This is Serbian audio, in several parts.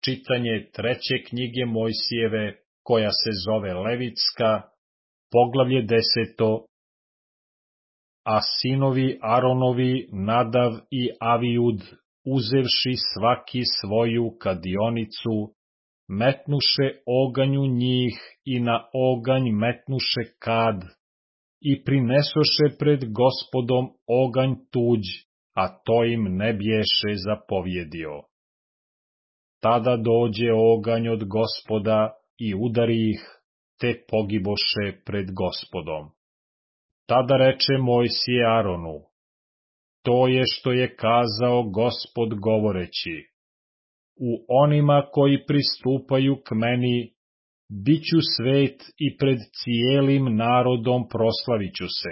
Čitanje treće knjige Mojsijeve, koja se zove Levitska, poglavlje 10. A sinovi Aronovi, Nadav i Avijud, uzevši svaki svoju kadionicu, metnuše oganj u njih i na oganj metnuše kad, i prinesoše pred Gospodom oganj tuđ, a to im ne bješe zapovjedio. Tada dođe oganj od Gospoda i udari ih, te pogiboše pred Gospodom. Tada reče Mojsije Aronu: to je što je kazao Gospod govoreći: u onima koji pristupaju k meni, bit ću svet i pred cijelim narodom proslaviću se.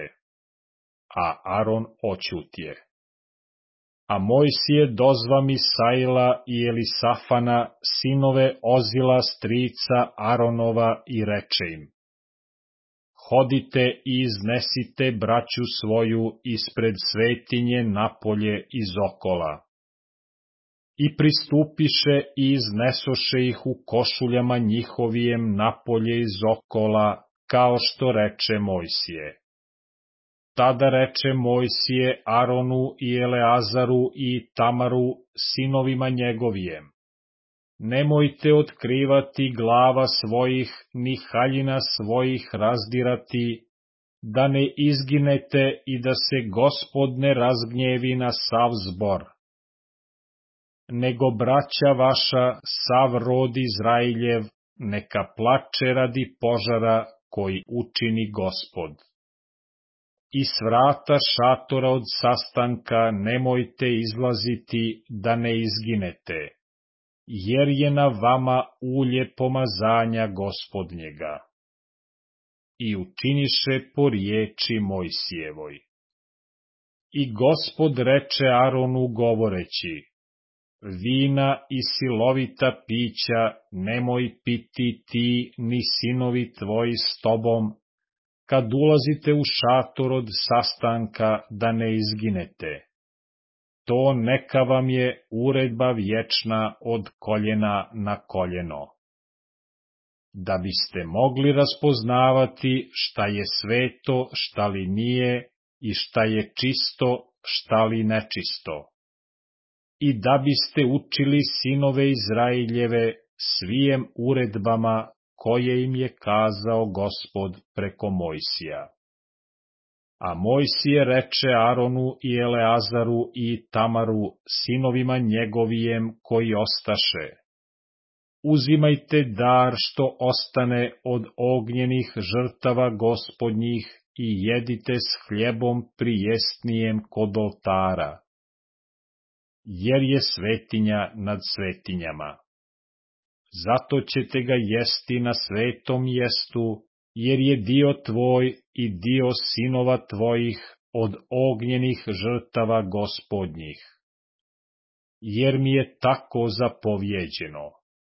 A Aron oćutje. A Mojsije dozva Misaila i Elisafana, sinove Ozila strica Aronova, i reče im: hodite i iznesite braću svoju ispred svetinje napolje iz okola. I pristupiše i iznesoše ih u košuljama njihovijem napolje iz okola, kao što reče Mojsije. Tada reče Mojsije Aronu i Eleazaru i Tamaru, sinovima njegovijem: nemojte otkrivati glava svojih, ni haljina svojih razdirati, da ne izginete i da se Gospod ne razgnjevi na sav zbor. Nego braća vaša, sav rod Izrailjev, neka plače radi požara koji učini Gospod. I s vrata šatora od sastanka nemojte izlaziti da ne izginete, jer je na vama ulje pomazanja Gospodnjega. I učiniše po riječi Mojsijevoj. I Gospod reče Aronu govoreći: vina i silovita pića nemoj piti ti ni sinovi tvoji s tobom, kad ulazite u šator od sastanka da ne izginete. To neka vam je uredba vječna od koljena na koljeno. Da biste mogli raspoznavati šta je sveto, šta li nije, i šta je čisto, šta li nečisto. I da biste učili sinove Izraeljeve svijem uredbama koje im je kazao Gospod preko Mojsija. A Mojsije reče Aronu i Eleazaru i Tamaru, sinovima njegovijem koji ostaše: uzimajte dar što ostane od ognjenih žrtava Gospodnjih i jedite s hljebom prijesnijem kod oltara, jer je svetinja nad svetinjama. Zato ćete ga jesti na svetom mjestu, jer je dio tvoj i dio sinova tvojih od ognjenih žrtava Gospodnjih. Jer mi je tako zapovjeđeno.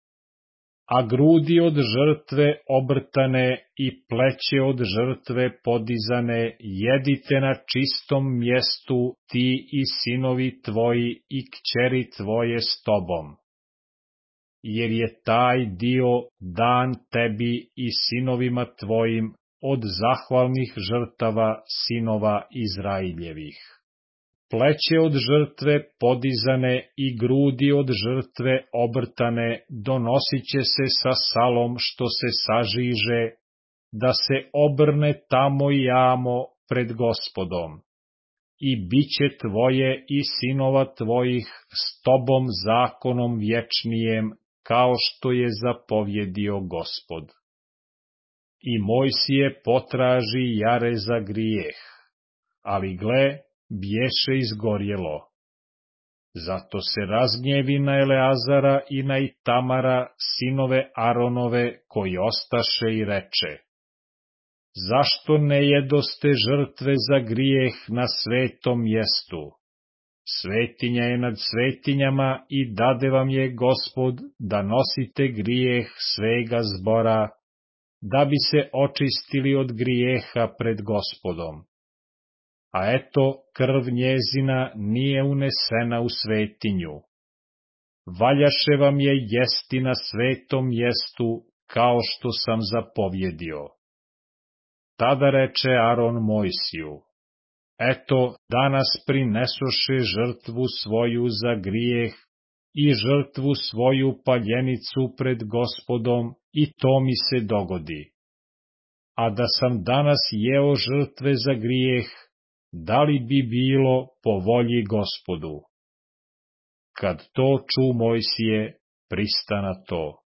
A grudi od žrtve obrtane i pleće od žrtve podizane jedite na čistom mjestu ti i sinovi tvoji i kćeri tvoje s tobom. Jer je taj dio dan tebi i sinovima tvojim od zahvalnih žrtava sinova Izraeljevih. Pleće od žrtve podizane i grudi od žrtve obrtane donosit će se sa salom što se sažiže, da se obrne tamo i jamo pred Gospodom. I bit će tvoje i sinova tvojih s tobom zakonom vječnijem, kao što je zapovjedio Gospod. I Mojsije potraži jare za grijeh, ali gle, bješe izgorjelo. Zato se razgnjevi na Eleazara i na Itamara, sinove Aronove, koji ostaše, i reče: zašto ne jedoste žrtve za grijeh na svetom mjestu? Svetinja je nad svetinjama i dade vam je Gospod da nosite grijeh svega zbora, da bi se očistili od grijeha pred Gospodom. A eto, krv njezina nije unesena u svetinju. valjaše vam je jesti na svetom mjestu, kao što sam zapovjedio. Tada reče Aron Mojsiju: Eto, danas prinesoše žrtvu svoju za grijeh i žrtvu svoju paljenicu pred Gospodom, i to mi se dogodi. A da sam danas jeo žrtve za grijeh, da li bi bilo po volji Gospodu? Kad to ču Mojsije, prista na to.